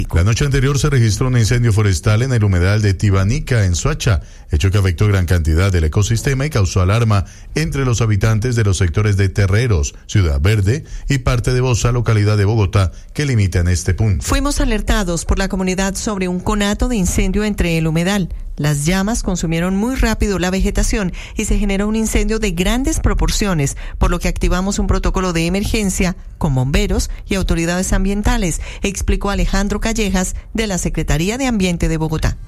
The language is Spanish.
La noche anterior se registró un incendio forestal en el humedal de Tibanica, en Soacha, hecho que afectó gran cantidad del ecosistema y causó alarma entre los habitantes de los sectores de Terreros, Ciudad Verde y parte de Bosa, localidad de Bogotá, que limitan este punto. Fuimos alertados por la comunidad sobre un conato de incendio entre el humedal. Las llamas consumieron muy rápido la vegetación y se generó un incendio de grandes proporciones, por lo que activamos un protocolo de emergencia con bomberos y autoridades ambientales, explicó Alejandro Callejas de la Secretaría de Ambiente de Bogotá.